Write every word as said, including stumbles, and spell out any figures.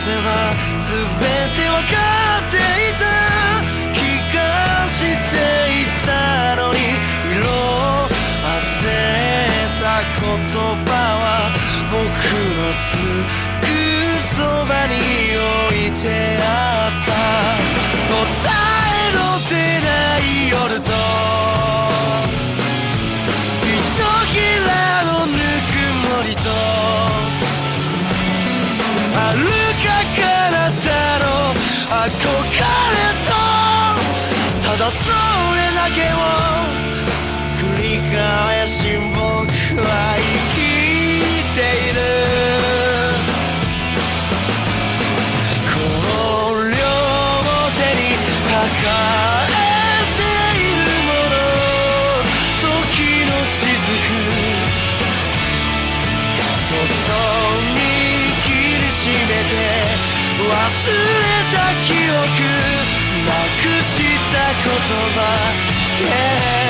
せば全てわかっていた気がしていたのに色あせた言葉は僕のすぐそばに置いてあった答えの出ない夜とひとひらのぬくもりと遥か彼方の憧れとただそれだけを繰り返し僕は生きているこの両手に抱えているもの時の雫そっと握りしめて忘れた記憶なくした言葉、yeah